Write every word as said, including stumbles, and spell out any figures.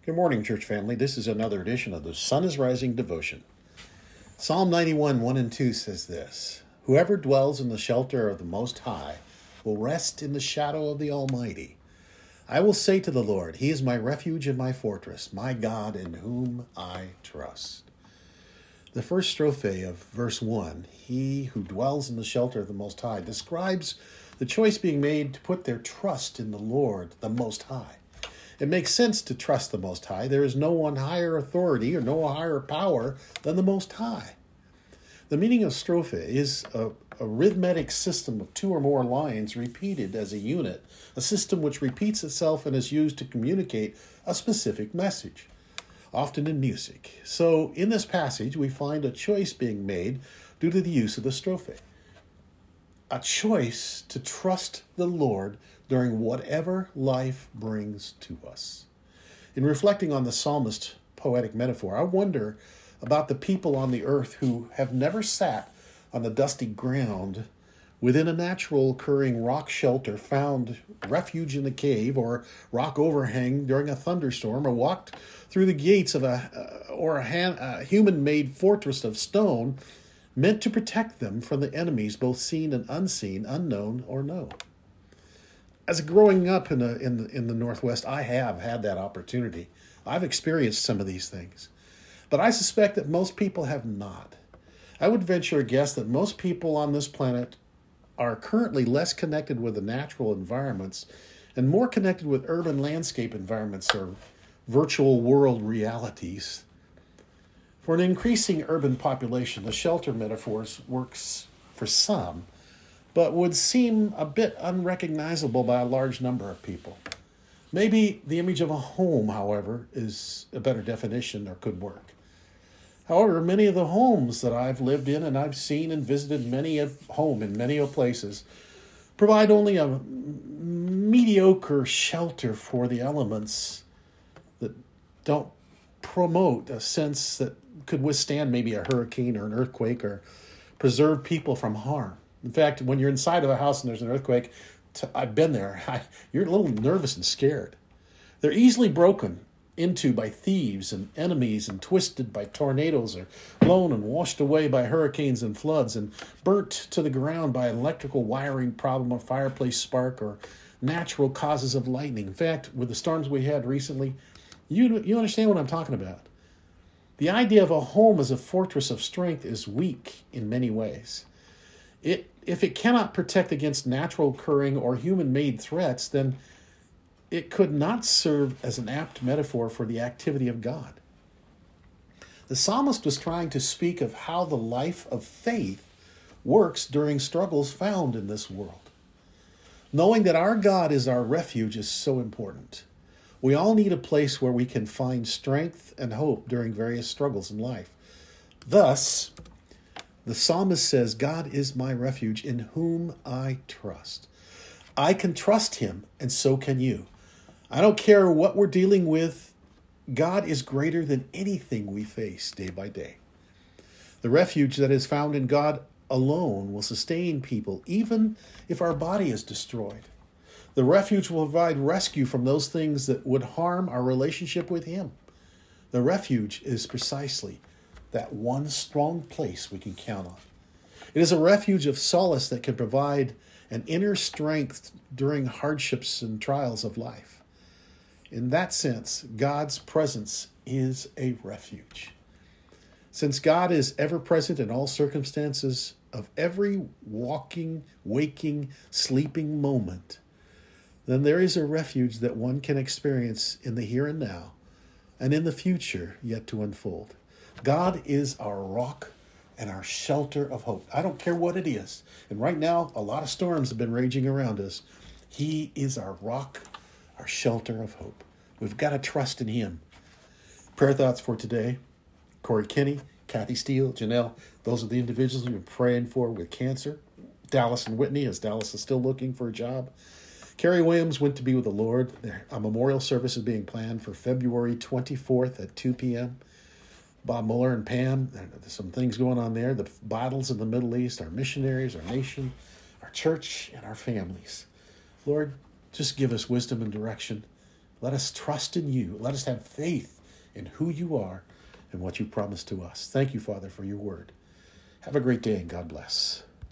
Good morning, church family. This is another edition of the Sun is Rising devotion. Psalm ninety-one, one and two says this: Whoever dwells in the shelter of the Most High will rest in the shadow of the Almighty. I will say to the Lord, He is my refuge and my fortress, my God in whom I trust. The first strophe of verse one, he who dwells in the shelter of the Most High, describes the choice being made to put their trust in the Lord, the Most High. It makes sense to trust the Most High. There is no one higher authority or no higher power than the Most High. The meaning of strophe is a, a rhythmic system of two or more lines repeated as a unit, a system which repeats itself and is used to communicate a specific message, often in music. So in this passage, we find a choice being made due to the use of the strophe. A choice to trust the Lord during whatever life brings to us. In reflecting on the psalmist's poetic metaphor, I wonder about the people on the earth who have never sat on the dusty ground within a natural occurring rock shelter, found refuge in a cave or rock overhang during a thunderstorm, or walked through the gates of a uh, or a, han- a human-made fortress of stone meant to protect them from the enemies, both seen and unseen, unknown or known. As growing up in the, in the in the Northwest, I have had that opportunity. I've experienced some of these things. But I suspect that most people have not. I would venture a guess that most people on this planet are currently less connected with the natural environments and more connected with urban landscape environments or virtual world realities. For an increasing urban population, the shelter metaphors works for some, but would seem a bit unrecognizable by a large number of people. Maybe the image of a home, however, is a better definition or could work. However, many of the homes that I've lived in and I've seen and visited many of home in many of places provide only a mediocre shelter for the elements that don't promote a sense that could withstand maybe a hurricane or an earthquake or preserve people from harm. In fact, when you're inside of a house and there's an earthquake, t- I've been there, I, you're a little nervous and scared. They're easily broken into by thieves and enemies and twisted by tornadoes, or blown and washed away by hurricanes and floods, and burnt to the ground by an electrical wiring problem, a fireplace spark, or natural causes of lightning. In fact, with the storms we had recently, you, you understand what I'm talking about. The idea of a home as a fortress of strength is weak in many ways. It, if it cannot protect against natural occurring or human-made threats, then it could not serve as an apt metaphor for the activity of God. The psalmist was trying to speak of how the life of faith works during struggles found in this world. Knowing that our God is our refuge is so important. We all need a place where we can find strength and hope during various struggles in life. Thus, the psalmist says, God is my refuge in whom I trust. I can trust him, and so can you. I don't care what we're dealing with. God is greater than anything we face day by day. The refuge that is found in God alone will sustain people, even if our body is destroyed. The refuge will provide rescue from those things that would harm our relationship with him. The refuge is precisely that one strong place we can count on. It is a refuge of solace that can provide an inner strength during hardships and trials of life. In that sense, God's presence is a refuge. Since God is ever present in all circumstances of every walking, waking, sleeping moment, then there is a refuge that one can experience in the here and now and in the future yet to unfold. God is our rock and our shelter of hope. I don't care what it is. And right now, a lot of storms have been raging around us. He is our rock, our shelter of hope. We've got to trust in him. Prayer thoughts for today. Corey Kinney, Kathy Steele, Janelle, those are the individuals we've been praying for with cancer. Dallas and Whitney, as Dallas is still looking for a job. Carrie Williams went to be with the Lord. A memorial service is being planned for February twenty-fourth at two p.m. Bob Mueller and Pam, there's some things going on there. The battles in the Middle East, our missionaries, our nation, our church, and our families. Lord, just give us wisdom and direction Let us trust in you. Let us have faith in who you are and what you promised to us. Thank you, Father, for your word. Have a great day and God bless.